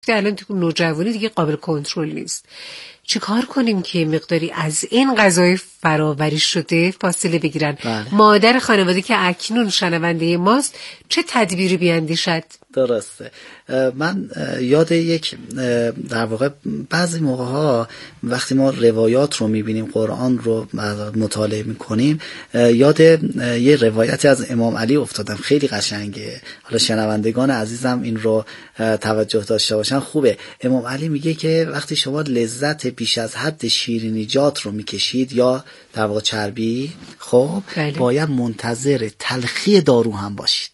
گفتی الان تو نوجوانی دیگه قابل کنترل نیست. چی کار کنیم که مقداری از این غذای فراوری شده فاصله بگیرن؟ بله. مادر خانواده که اکنون شنونده ماست چه تدبیری بیاندیشد؟ درسته. من یاد یک در واقع بعضی موقع ها وقتی ما روایات رو میبینیم، قرآن رو مطالعه میکنیم، یاد یه روایتی از امام علی افتادم، خیلی قشنگه. حالا شنوندگان عزیزم این رو توجه داشته باشن خوبه. امام علی میگه که وقتی شما لذت بیش از حد شیرینیجات رو میکشید یا در واقع چربی، خب باید منتظر تلخی دارو هم باشید.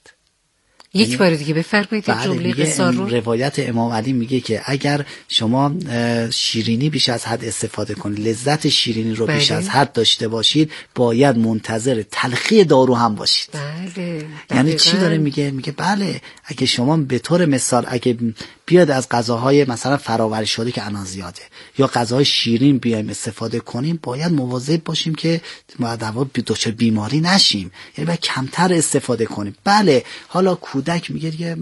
یک بار دیگه بفرمایید جمله قصار رو. روایت امام علی میگه که اگر شما شیرینی بیش از حد استفاده کنید، لذت شیرینی رو بیش از حد داشته باشید، باید منتظر تلخی دارو هم باشید. بله. یعنی چی داره میگه؟ میگه بله، اگه شما به طور مثال اگه بیاد از غذاهای مثلا فراوری شده که الان زیاده یا غذاهای شیرین بیایم استفاده کنیم، باید مواظب باشیم که ما دچار بیماری نشیم. یعنی باید کمتر استفاده کنیم. بله، حالا کودک میگه دیگه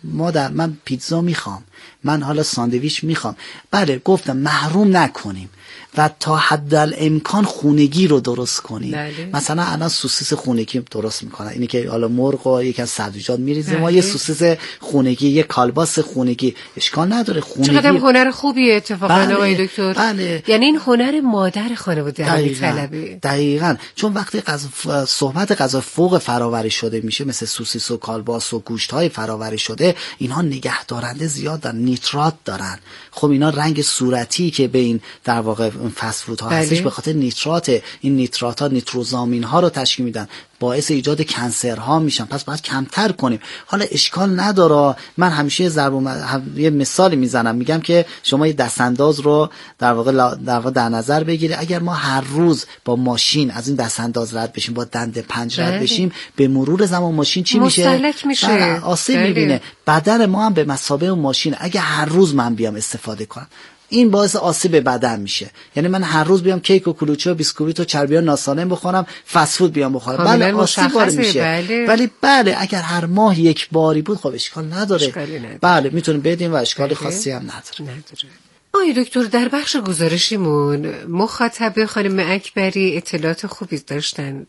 من پیتزا میخوام، من حالا ساندویچ میخوام. بله گفتم محروم نکنیم و تا حد الامکان خونگی رو درست کنیم. بله. مثلا الان سوسیس خونگی درست میکنن، اینی که حالا مرغ و یکم سبزیجات میریزیم ما یه سوسیس خونگی، یه کالباس خونگی، اشکال نداره. خونگی چقدر هنر خوبیه اتفاقا. بله. آقای دکتر. بله. یعنی این هنر مادر خانواده میطلبه. دقیقاً. چون وقتی صحبت غذا فوق فراوری شده میشه، مثل سوسیس و کالباس و گوشت‌های فراوری شده، اینها نگهدارنده زیاد دارن، نیترات دارن. خب اینا رنگ صورتی که به این در واقع فست فود ها هستش به خاطر نیترات، این نیترات ها نیتروزامین ها رو تشکیل میدن، باعث ایجاد کنسرها میشن. پس باید کمتر کنیم. حالا اشکال نداره. من همیشه یه مثالی میزنم، میگم که شما یه دستانداز رو در واقع در نظر بگیره. اگر ما هر روز با ماشین از این دستانداز رد بشیم، با دنده 5 رد بشیم، به مرور زمان ماشین چی میشه؟ مستهلک میشه، آسیب میبینه. بدن ما هم به مثابه ماشین. اگه هر روز من بیام استفاده کنم، این باعث آسیب بدن میشه. یعنی من هر روز بیام کیک و کلوچه و بیسکویت و چربیات ناسالم بخورم، فست فود بیام بخورم، بله آسیب وارد میشه. ولی بله اگر هر ماه یک باری بود، خب اشکال نداره. بله میتونیم بدیم و اشکال خاصی هم نداره. آقای دکتر، در بخش گزارشیمون مخاطب خانم اکبری اطلاعات خوبی داشتن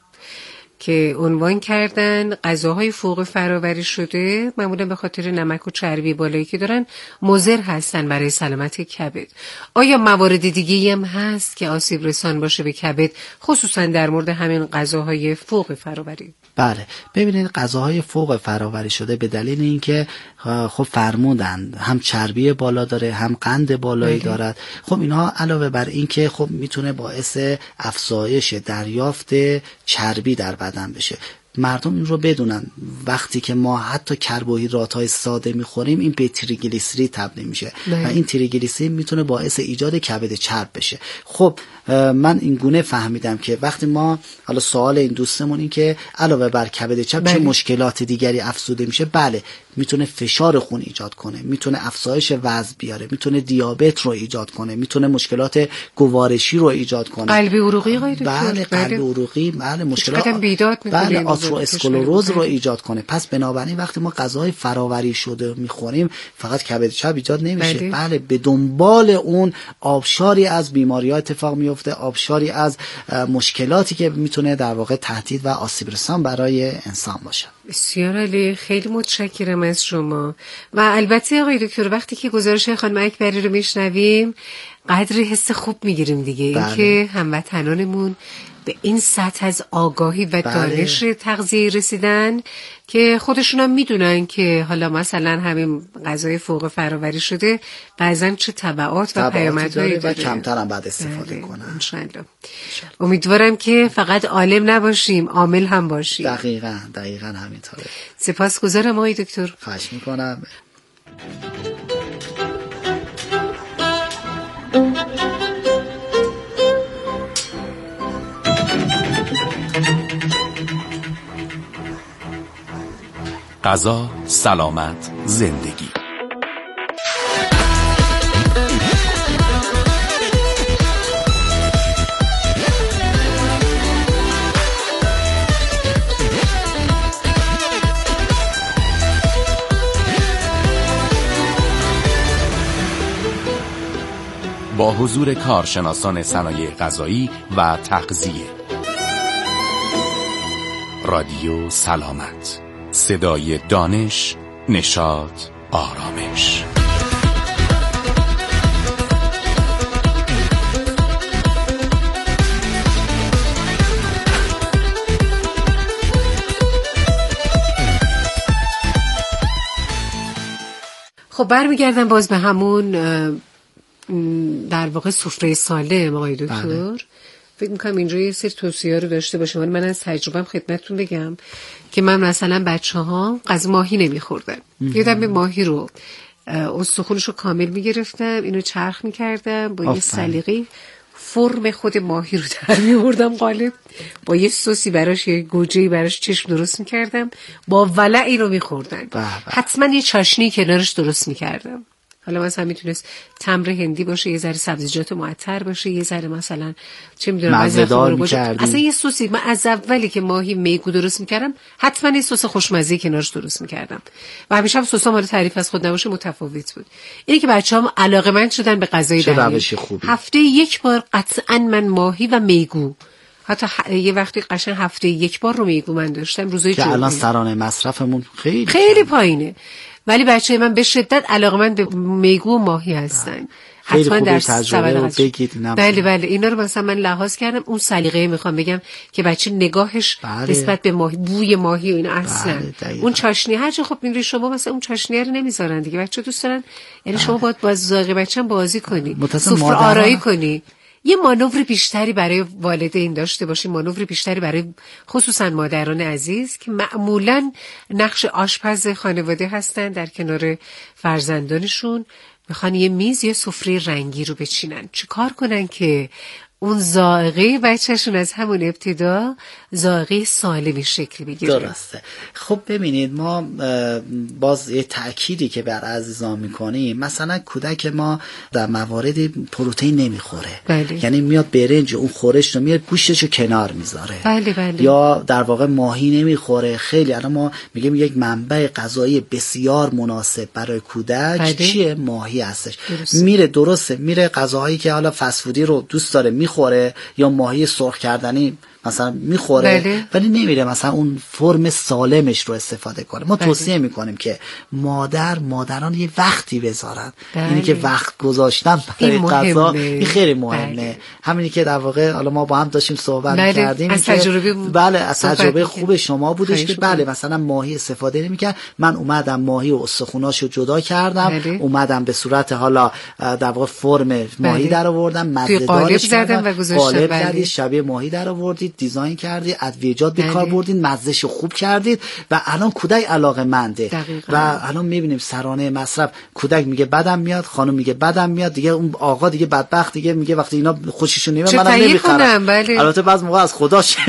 که عنوان کردن غذاهای فوق فراوری شده معمولا به خاطر نمک و چربی بالایی که دارن مضر هستن برای سلامت کبد. آیا موارد دیگه‌ای هم هست که آسیب رسان باشه به کبد، خصوصا در مورد همین غذاهای فوق فراوری؟ بله، ببینید غذاهای فوق فراوری شده به دلیل اینکه خب فرمودن هم چربی بالا داره، هم قند بالایی دارد. خب اینها علاوه بر این که خب میتونه باعث افزایش دریافت چربی در بدن بشه. مردم این رو بدونن وقتی که ما حتی کربوهیدرات‌های ساده میخوریم، این به تریگلیسیرید تبدیل میشه و این تریگلیسیرید میتونه باعث ایجاد کبد چرب بشه. خب من این گونه فهمیدم که وقتی ما، حالا سوال این دوستمون این که علاوه بر کبد چرب چه مشکلات دیگری افزوده میشه؟ بله، میتونه فشار خون ایجاد کنه، میتونه افزایش وزن بیاره، میتونه دیابت رو ایجاد کنه، میتونه مشکلات گوارشی رو ایجاد کنه، قلبی عروقی. بله قلبی عروقی، بله مشکلات، بله آترواسکلروز رو ایجاد کنه. پس بنابراین وقتی ما غذاهای فراوری شده میخوریم، فقط کبد چرب ایجاد نمیشه. بله به دنبال اون آبشاری از بیماری‌ها اتفاق میفته، آبشاری از مشکلاتی که میتونه در واقع تهدید و آسیب رسان برای انسان باشه. بسیار عالی، خیلی متشکرم از شما. و البته آقای دکتر وقتی که گزارش خانم اکبری رو میشنویم قدری حس خوب میگیریم دیگه. اینکه هموطنانمون به این سطح از آگاهی و دانش تغذیه رسیدن که خودشون هم میدونن که حالا مثلا همین غذای فوق فراوری شده بعضن چه تبعات و پیامدهایی داره و کمتر هم بعد استفاده کنن. انشالله. امیدوارم که فقط عالم نباشیم، عامل هم باشیم. دقیقاً همینطوره. سپاسگزارم آقای دکتر. خواهش میکنم. غذا، سلامت، زندگی. با حضور کارشناسان صنایع غذایی و تغذیه. رادیو سلامت، صدای دانش، نشاط، آرامش. خب برمیگردم باز به همون در واقع سفره سالم آقای دکتر. فکر میکنم اینجا یه سری توصیه رو داشته باشم. من از تجربه‌ام خدمتتون بگم که من مثلا بچه‌ها غذا ماهی نمی‌خوردن. یادم به ماهی رو استخونش رو کامل می‌گرفتم، اینو چرخ می‌کردم با یه سلیقه فرم خود ماهی رو در می‌آوردم قالب، با یه سوسی براش، یه گوجه‌ای براش چشم درست می‌کردم، با ولعی رو می‌خوردن. حتما یه چاشنی کنارش درست می‌کردم. حالا مثلا میتونست تمر هندی باشه، یه ذره سبزیجات معطر باشه، یه ذره مثلا چه میدونم مزه‌دار باشه. اصلا یه سوسی من از اولی که ماهی میگو درست میکردم حتما یه سس خوشمزه کنارش درست میکردم و همیشه هم سسام حالا تعریف از خود نباشه متفاوت بود. اینه که بچه‌هام علاقه‌مند شدن به غذای دریایی. هفته یک بار قطعا من ماهی و میگو، حتی یه وقتی قشنگ هفته یک بار رو میگو من داشتم روزای که الان سرانه مصرفمون خیلی پایینه، ولی بچه من به شدت علاقه‌مند به میگو و ماهی هستن. حتما در تجربه رو بگید. بله اینا رو مثلا من لحاظ کردم. اون سلیقه میخوام بگم که بچه نگاهش نسبت به ماهی، بوی ماهی و این اصلا اون چاشنی هرچه خب میری شما مثلا اون چاشنی رو نمیذارن دیگه، بچه دوست دارن. یعنی شما باید با ذائقه بچه‌م بازی کنی، سفره آرایی کنی، یه مانور بیشتری برای والدین داشته باشیم، مانور بیشتری برای خصوصا مادران عزیز که معمولاً نقش آشپز خانواده هستن، در کنار فرزندانشون میخوان یه میز یا سفره رنگی رو بچینن. چه کار کنن که اون ذائقه بچه‌شون از همون ابتدا ذائقه سالمی شکل بگیره؟ درسته. خب ببینید، ما باز یه تأکیدی که بر عزیزان میکنیم، مثلا کودک ما در مواردی پروتئین نمیخوره. یعنی میاد برنج اون خورش رو میاد گوشتش رو کنار میذاره. یا در واقع ماهی نمیخوره. خیلی الان ما میگیم یک منبع غذایی بسیار مناسب برای کودک چیه؟ ماهی هستش. میره غذاهایی که حالا فست فودی رو دوست داره میخوره، یا ماهی سرخ کردنی مثلا میخوره، ولی نمیره مثلا اون فرم سالمش رو استفاده کنه. ما توصیه میکنیم که مادران یه وقتی بذارن. اینی که وقت گذاشتن برای غذا این خیلی مهمه. همینی که در واقع حالا ما با هم داشتیم صحبت کردیم از تجربه از تجربه خوب شما بودش که مثلا ماهی استفاده نمیکرد. من اومدم ماهی و استخوناشو جدا کردم، اومدم به صورت حالا در واقع فرم ماهی در آوردم، مزه‌دارش زدم و گذاشتم. قالب شبیه ماهی در آوردید، دیزاین کردید، ادویه‌جات به کار بردید، مزه‌شو خوب کردید و الان کودک علاقه‌منده. و الان میبینیم سرانه مصرف کودک میگه بدم میاد، خانم میگه بدم میاد، دیگه اون آقا دیگه بدبخت دیگه میگه وقتی اینا خوششون نمیاد منم نمیخرم. البته بعضی موقع از خداشه.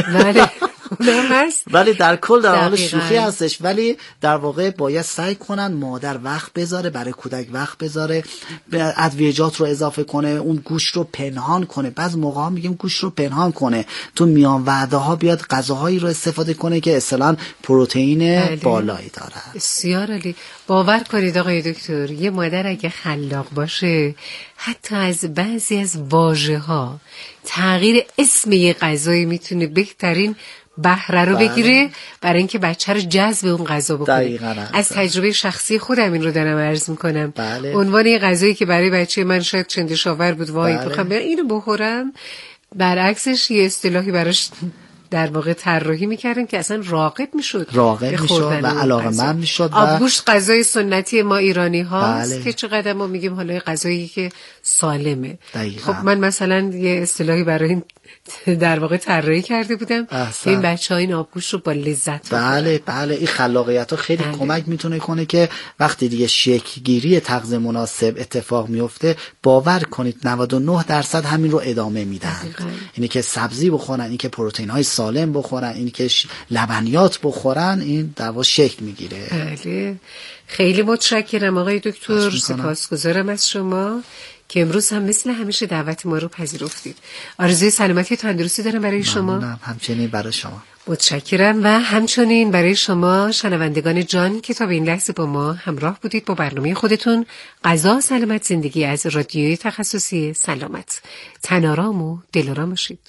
ولی در کل در حال شوخی هستش. ولی در واقع باید سعی کنن مادر وقت بذاره، برای کودک وقت بذاره، ادویه‌جات رو اضافه کنه، اون گوشت رو پنهان کنه. بعضی موقع ها میگیم گوشت رو پنهان کنه، تو میان وعده ها بیاد غذاهایی رو استفاده کنه که اصلا پروتئین بالایی داره. بسیار عالی. باور کنید آقای دکتر، یه مادر اگه خلاق باشه حتی از بعضی از واژه‌ها تغییر اسم یه غذایی میتونه بهترین بهره رو بگیره برای اینکه بچه رو جذب اون غذا بکنه. از تجربه شخصی خودم این رو دارم عرض میکنم. عنوان یه غذایی که برای بچه من شاید چندشاور بود، وای بخوام اینو بخورم، برعکسش یه اصطلاحی براش در واقع طراحی میکردن که اصلا راغب میشد و علاقه‌مند میشد. آبگوشت غذای سنتی ما ایرانی هاست که چقدر ما میگیم حالا غذایی که سالمه. خب من مثلا یه اصطلاحی برای این در واقع طراحی کرده بودم این بچه‌ها این آبگوشت رو با لذت بله این خلاقیت‌ها خیلی کمک میتونه کنه که وقتی دیگه شکل گیری تغذیه مناسب اتفاق میفته، باور کنید 99% همین رو ادامه میدن. اینی که سبزی بخورن، اینی که پروتئین‌های سالم بخورن، اینی که لبنیات بخورن، این در واقع شکل میگیره. بله خیلی متشکرم آقای دکتر، سپاسگزارم از شما که امروز هم مثل همیشه دعوت ما رو پذیرفتید. آرزوی سلامتی و تندرستی دارم برای شما. همچنین برای شما. متشکرم و همچنین برای شما شنوندگان جان که تا به این لحظه با ما همراه بودید با برنامه خودتون غذا سلامت زندگی از رادیوی تخصصی سلامت. تن‌آرام و دل‌آرام باشید.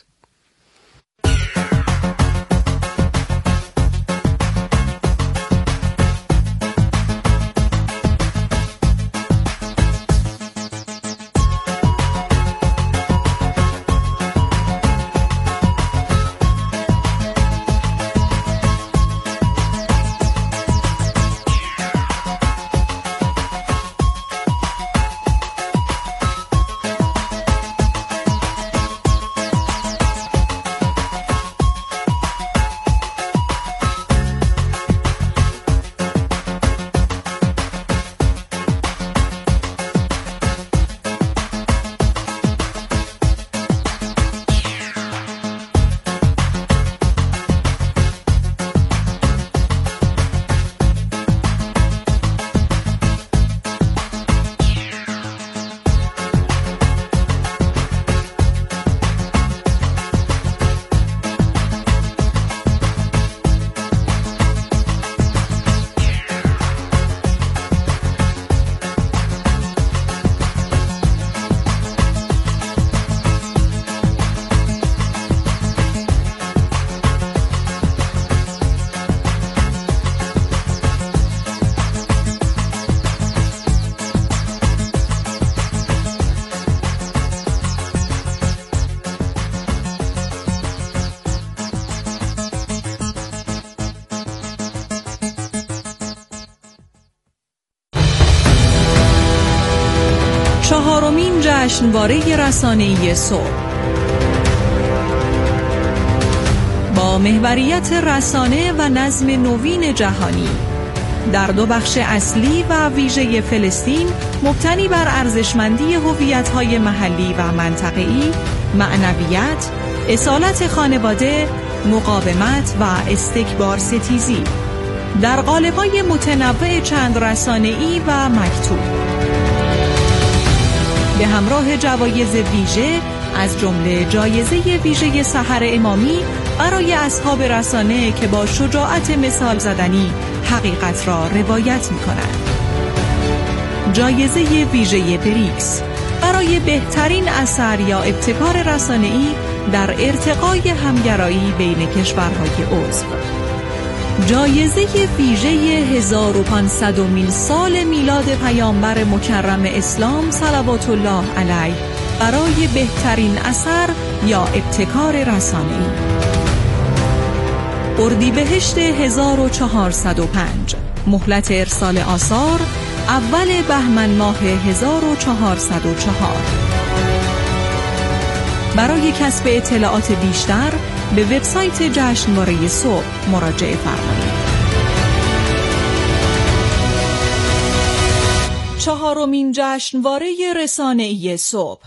چهارمین جشنواره رسانه‌ای صبح با محوریت رسانه و نظم نوین جهانی در دو بخش اصلی و ویژه فلسطین مبتنی بر ارزشمندی هویت‌های محلی و منطقه‌ای، معنویت، اصالت خانواده، مقاومت و استکبار ستیزی در قالب‌های متنوع چند رسانه‌ای و مکتوب به همراه جوایز ویژه از جمله جایزه ویژه سحر امامی برای اصحاب رسانه که با شجاعت مثال زدنی حقیقت را روایت می‌کنند. جایزه ویژه بریکس برای بهترین اثر یا ابتکار رسانه‌ای در ارتقای همگرایی بین کشورهای عضو. جایزه ویژه 1500مین سال میلاد پیامبر مکرم اسلام صلوات الله علیه برای بهترین اثر یا ابتکار رسانه‌ای. اردیبهشت 1405 مهلت ارسال آثار اول بهمن ماه 1404. برای کسب اطلاعات بیشتر به وبسایت جشنواره صبح مراجعه فرمایید. چهارمین جشنواره رسانه‌ای صبح.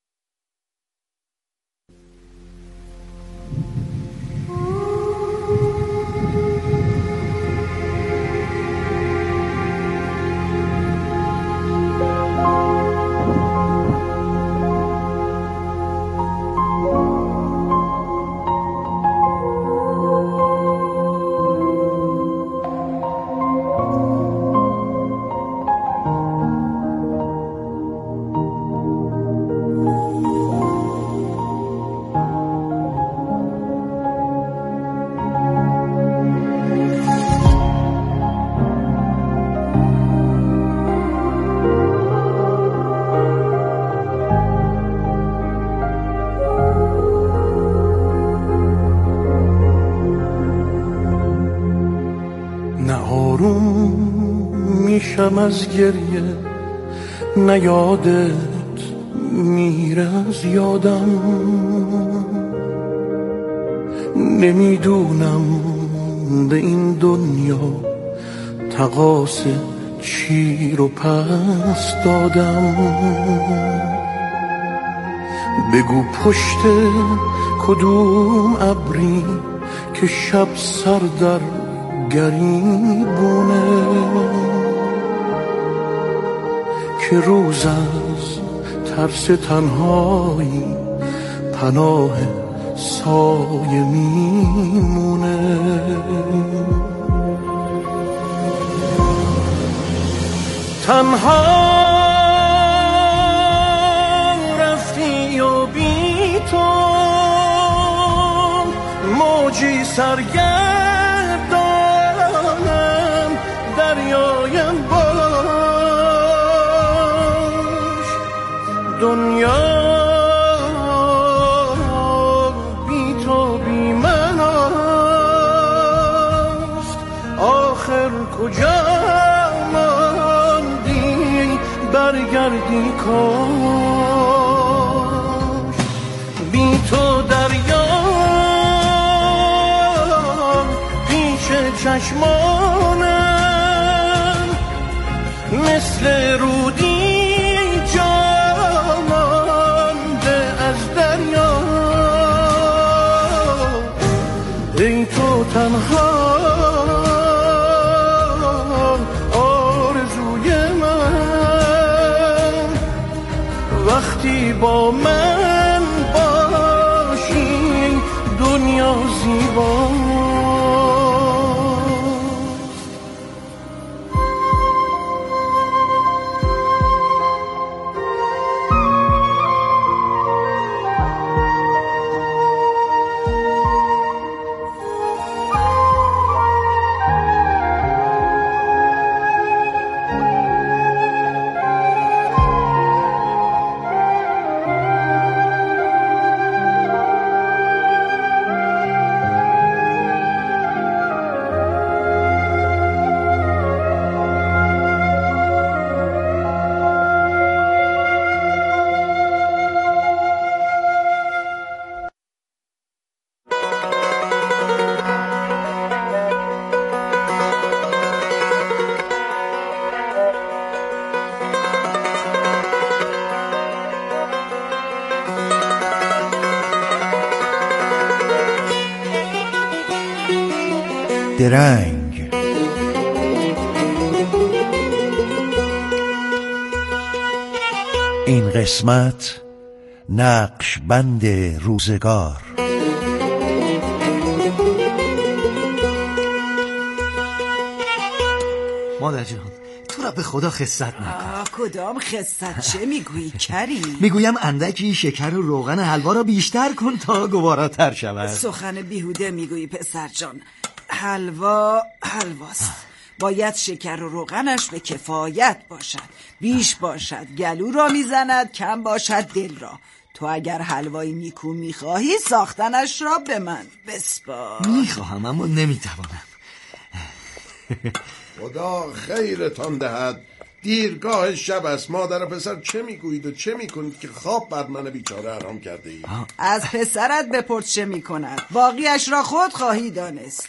از گریه نه یادت میره از یادم، نمیدونم به این دنیا تقاص چی رو پس دادم. بگو پشت کدوم ابری که شب سر در گریبونه، که روز از ترس تنهایی پناه سایه میمونه. تنها رفتی و بی تو موجی سرگردانم دریایم باش. دنیا بی تو بی من است، آخر کجا ماندی برگردی کاش. بی تو دریا پیش چشمانم مثل رودی جا مانده از دریا. ای تو تنها آرزوی من، وقتی با من باشی دنیا زیباست. درنگ. این قسمت نقش بند روزگار. مادر جان تو را به خدا خست نکن. کدام خست؟ چه میگویی کریم؟ میگویم اندکی شکر و روغن حلوا را بیشتر کن تا گواراتر شود. سخن بیهوده میگویی پسر جان. حلوا حلواست، باید شکر و روغنش به کفایت باشد. بیش باشد گلو را میزند، کم باشد دل را. تو اگر حلوایی نیکو میخواهی ساختنش را به من بسپار. میخواهم اما نمیتوانم. خدا خیرتان دهد. دیرگاه شب است. مادر و پسر چه میگویید و چه میکنید که خواب بر من بیچاره حرام کرده اید؟ از پسرت بپرس چه میکند، باقیش را خود خواهی دانست.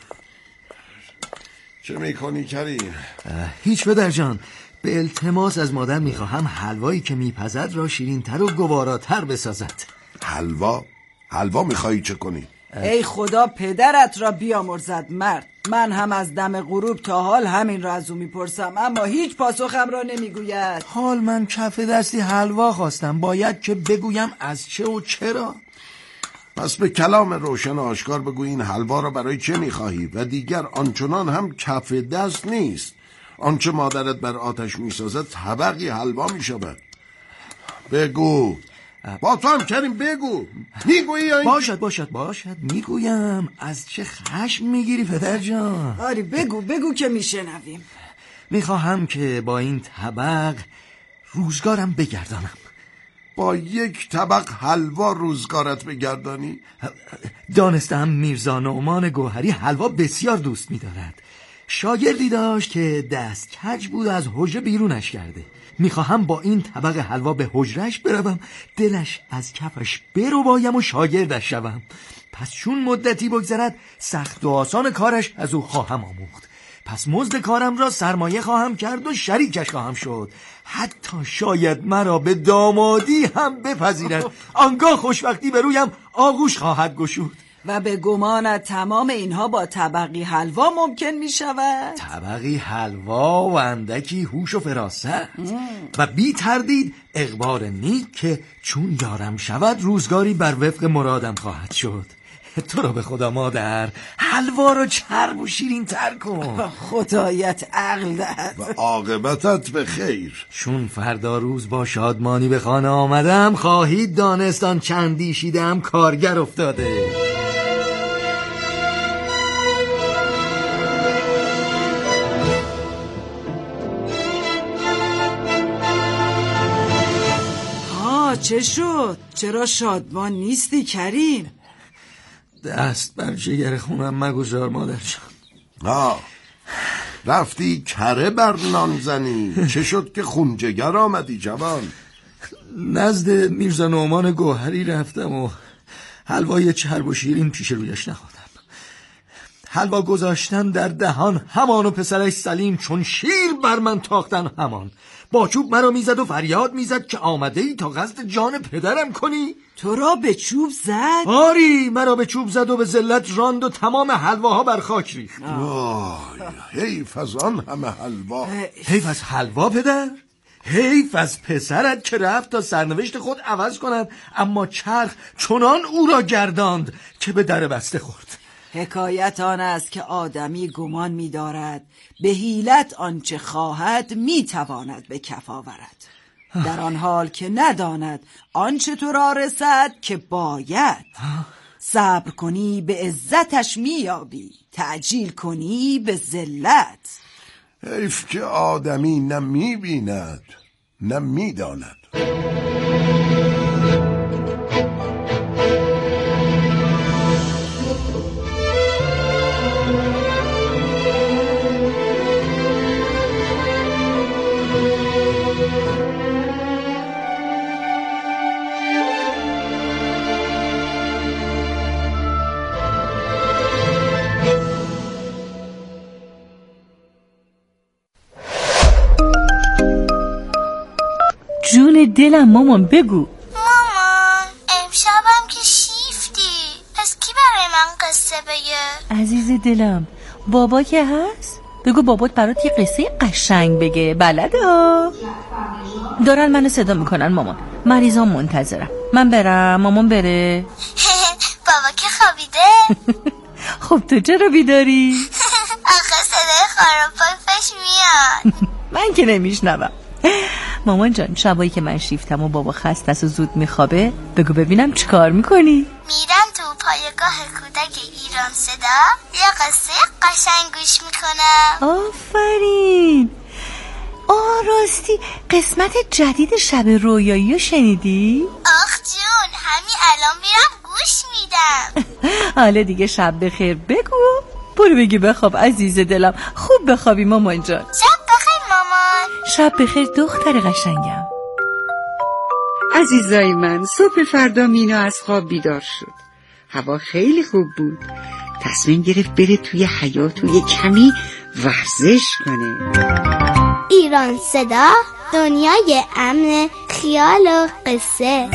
چه میکنی کریم؟ هیچ پدر جان، به التماس از مادر میخواهم حلوایی که میپزد را شیرین‌تر و گواراتر بسازد. حلوا میخوایی چه کنی؟ ای خدا پدرت را بیامرزد مرد. من هم از دم غروب تا حال همین را از او میپرسم، اما هیچ پاسخم را نمیگوید. حال من کف دستی حلوا خواستم، باید که بگویم از چه و چرا. پس به کلام روشن آشکار بگو این حلوا را برای چه میخواهی و دیگر آنچنان هم کف دست نیست. آنچه مادرت بر آتش میسازد طبقی حلوا میشود. بگو. با تو هم کریم بگو. میگویی یا این؟ باشد میگویم. از چه خشم میگیری پدر جان؟ آری بگو که میشنویم. میخواهم که با این طبق روزگارم بگردانم. با یک طبق حلوا روزگارت بگردانی؟ دانستم میرزا نعمان گوهری حلوا بسیار دوست می‌دارد. شاگردی داشت که دست کج بود از حجره بیرونش کرده. میخواهم با این طبق حلوا به حجرش بروم، دلش از کفش بربایم و شاگردش شوم. پس چون مدتی بگذرد سخت و آسان کارش از او خواهم آموخت. پس مزد کارم را سرمایه خواهم کرد و شریکش خواهم شد. حتی شاید مرا به دامادی هم بپذیرد. آنگاه خوشبختی به رویم آغوش خواهد گشود. و به گمانت تمام اینها با طبقی حلوا ممکن می شود؟ طبقی حلوا و اندکی هوش و فراست و بی تردید اقبال نیک که چون یارم شود روزگاری بر وفق مرادم خواهد شد. تو رو به خدا مادر، حلوا رو چرب و شیرین تر کن. خدایت عقل دهد و عاقبتت به خیر. چون فردا روز با شادمانی به خانه آمدم خواهید دانستان چندی شیدم کارگر افتاده. چه شد؟ چرا شادمان نیستی کریم؟ دست بر جگر خونم مگذار مادر جان. رفتی کره بر نان زنی. چه شد که خون جگر آمدی جوان؟ نزد میرزا نعمان گوهری رفتم و حلوای چرب و شیرین پیش رویش نخوردم. حلوا گذاشتن در دهان همان و پسرش سلیم چون شیر بر من تاختن همان. با چوب مرا میزد و فریاد میزد که آمده ای تا قصد جان پدرم کنی؟ تو را به چوب زد؟ آری، مرا به چوب زد و به ذلت راند و تمام حلواها بر خاک ریخت. حیف از آن همه حلوا. حیف از حلوا پدر؟ حیف از پسرت که رفت تا سرنوشت خود عوض کند، اما چرخ چنان او را گرداند که به در بسته خورد. حکایت آن است که آدمی گمان می دارد به حیلت آنچه خواهد می تواند به کف آورد، در آن حال که نداند آنچه تو را رسد که باید. صبر کنی به عزتش می یابی، تعجیل کنی به ذلت. حیف که آدمی نه می بیند نه می داند. جون دلم مامان بگو. مامان امشبم که شیفتی، پس کی برای من قصه بگه؟ عزیز دلم بابا که هست؟ بگو بابات برات یه قصه قشنگ بگه. بلده ها. دارن منو صدا میکنن مامان، مریضام منتظرم. من برم مامان بره. بابا که خوابیده. خب تو چرا بیداری؟ آخه صدای خاروپایش میاد. من که نمیشنوم. مامان جان شبایی که من شیفتم و بابا خسته است و زود میخوابه بگو ببینم چیکار میکنی؟ میرم تو پایگاه کودک ایران صدا یه قصه قشنگ گوش میکنم. آفرین. راستی قسمت جدید شب رویایی رو شنیدی؟ آخ جون همین الان میرم گوش میدم. حالا دیگه شب بخیر بگو. برو بگی بخواب عزیز دلم. خوب بخوابی مامان جان. شب بخیر مامان. شب بخیر دختر قشنگم. عزیزای من، صبح فردا مینا از خواب بیدار شد. هوا خیلی خوب بود. تصمیم گرفت بره توی حیاط و یه کمی ورزش کنه. ایران صدا، دنیای امن، خیال و قصه.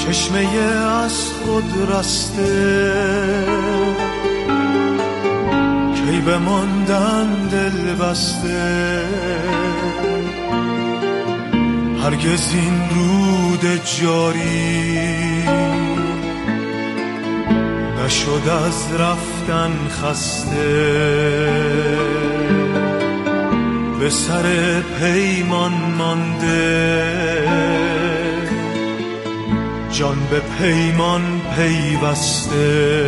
چشمه از خود رسته، کی بماندن دل بسته. هرگز این رود جاری نشد از رفتن خسته. به سر پیمان مانده، جان به پیمان پیوسته.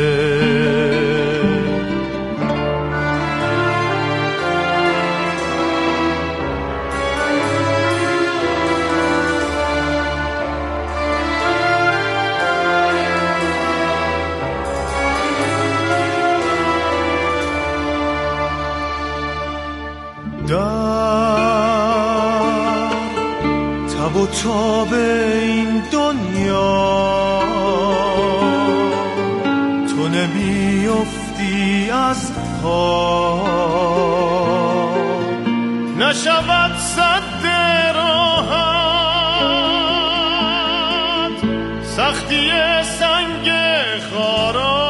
تب و تاب این دنیا تو نمیافتی از پا، نشود سد راحت سختی سنگ خارا.